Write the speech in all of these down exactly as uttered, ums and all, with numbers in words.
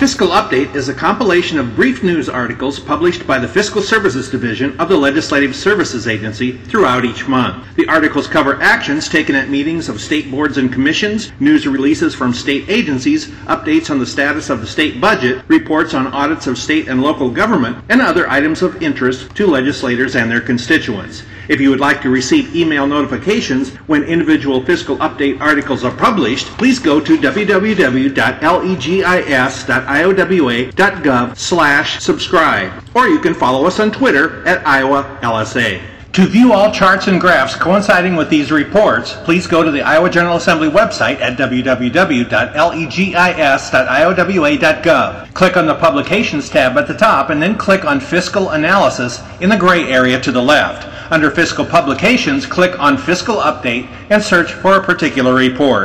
Fiscal Update is a compilation of brief news articles published by the Fiscal Services Division of the Legislative Services Agency throughout each month. The articles cover actions taken at meetings of state boards and commissions, news releases from state agencies, updates on the status of the state budget, reports on audits of state and local government, and other items of interest to legislators and their constituents. If you would like to receive email notifications when individual Fiscal Update articles are published, please go to w w w dot legis dot iowa dot gov slash subscribe, or you can follow us on Twitter at Iowa L S A. To view all charts and graphs coinciding with these reports, please go to the Iowa General Assembly website at w w w dot legis dot iowa dot gov. Click on the Publications tab at the top and then click on Fiscal Analysis in the gray area to the left. Under Fiscal Publications, click on Fiscal Update and search for a particular report.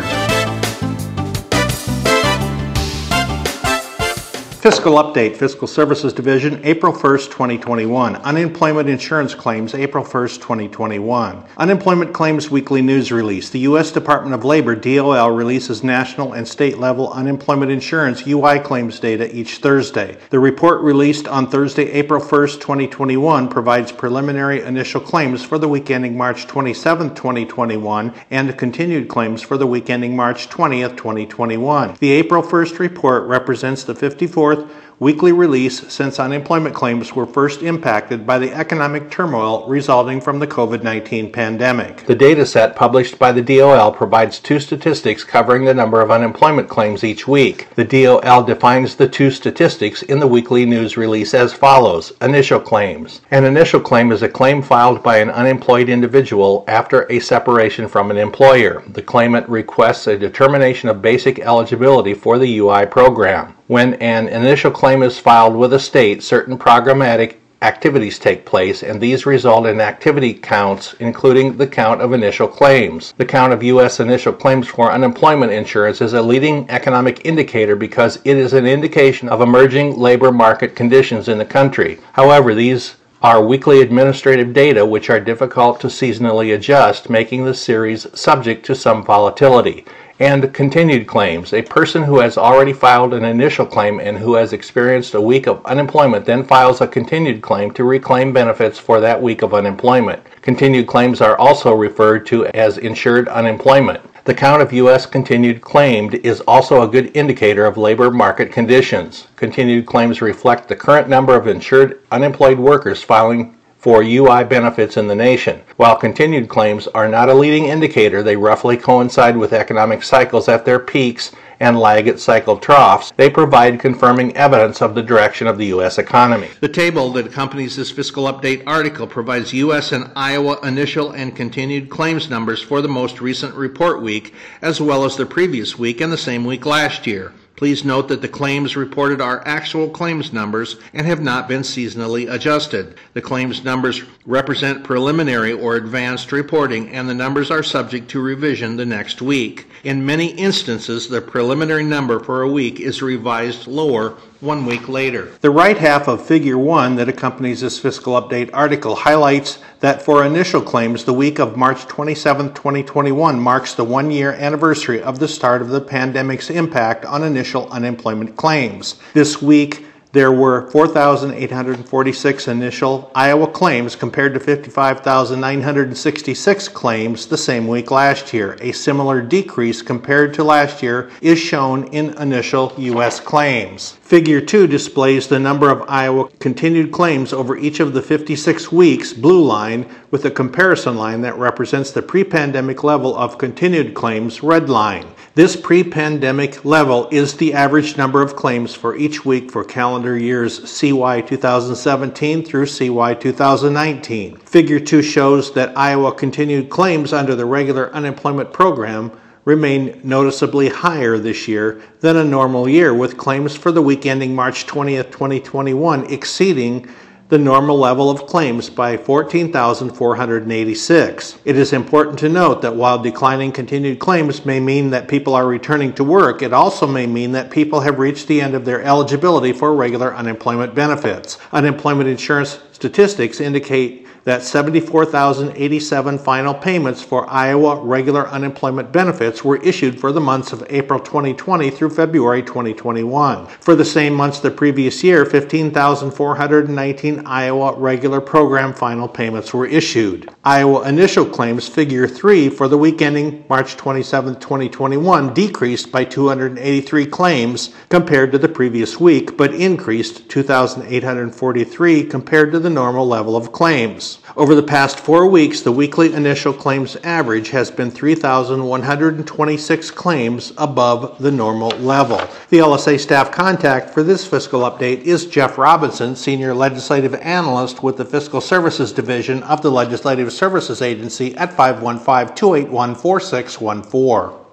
Fiscal Update, Fiscal Services Division, April first, twenty twenty-one. Unemployment insurance claims, April first, twenty twenty-one. Unemployment claims weekly news release. The U S Department of Labor, D O L, releases national and state level unemployment insurance U I claims data each Thursday. The report released on Thursday, April first, twenty twenty-one provides preliminary initial claims for the week ending March twenty-seventh, twenty twenty-one and continued claims for the week ending March twentieth, twenty twenty-one. The April first report represents the fifty-fourth weekly release since unemployment claims were first impacted by the economic turmoil resulting from the COVID nineteen pandemic. The dataset published by the D O L provides two statistics covering the number of unemployment claims each week. The D O L defines the two statistics in the weekly news release as follows. Initial claims. An initial claim is a claim filed by an unemployed individual after a separation from an employer. The claimant requests a determination of basic eligibility for the U I program. When an initial claim is filed with a state, certain programmatic activities take place, and these result in activity counts, including the count of initial claims. The count of U S initial claims for unemployment insurance is a leading economic indicator because it is an indication of emerging labor market conditions in the country. However, these are weekly administrative data which are difficult to seasonally adjust, making the series subject to some volatility. And continued claims. A person who has already filed an initial claim and who has experienced a week of unemployment then files a continued claim to reclaim benefits for that week of unemployment. Continued claims are also referred to as insured unemployment. The count of U S continued claimed is also a good indicator of labor market conditions. Continued claims reflect the current number of insured unemployed workers filing for U I benefits in the nation. While continued claims are not a leading indicator, they roughly coincide with economic cycles at their peaks and lag at cycle troughs. They provide confirming evidence of the direction of the U S economy. The table that accompanies this Fiscal Update article provides U S and Iowa initial and continued claims numbers for the most recent report week, as well as the previous week and the same week last year. Please note that the claims reported are actual claims numbers and have not been seasonally adjusted. The claims numbers represent preliminary or advanced reporting, and the numbers are subject to revision the next week. In many instances, the preliminary number for a week is revised lower one week later. The right half of Figure one that accompanies this Fiscal Update article highlights that for initial claims, the week of March twenty-seventh, twenty twenty-one marks the one-year anniversary of the start of the pandemic's impact on initial unemployment claims. This week, there were four thousand eight hundred forty-six initial Iowa claims compared to fifty-five thousand nine hundred sixty-six claims the same week last year. A similar decrease compared to last year is shown in initial U S claims. Figure two displays the number of Iowa continued claims over each of the fifty-six weeks, blue line, with a comparison line that represents the pre-pandemic level of continued claims, red line. This pre-pandemic level is the average number of claims for each week for calendar years C Y two thousand seventeen through C Y two thousand nineteen. Figure two shows that Iowa continued claims under the regular unemployment program remain noticeably higher this year than a normal year, with claims for the week ending March twentieth, twenty twenty-one exceeding the normal level of claims by fourteen thousand four hundred eighty-six. It is important to note that while declining continued claims may mean that people are returning to work, it also may mean that people have reached the end of their eligibility for regular unemployment benefits. Unemployment insurance statistics indicate that seventy-four thousand eighty-seven final payments for Iowa regular unemployment benefits were issued for the months of April twenty twenty through February twenty twenty-one. For the same months the previous year, fifteen thousand four hundred nineteen Iowa regular program final payments were issued. Iowa initial claims figure three for the week ending March twenty-seventh, twenty twenty-one decreased by two hundred eighty-three claims compared to the previous week, but increased two thousand eight hundred forty-three compared to the normal level of claims. Over the past four weeks, the weekly initial claims average has been three thousand one hundred twenty-six claims above the normal level. The L S A staff contact for this fiscal update is Jeff Robinson, Senior Legislative Analyst with the Fiscal Services Division of the Legislative Services Agency at five one five, two eight one, four six one four.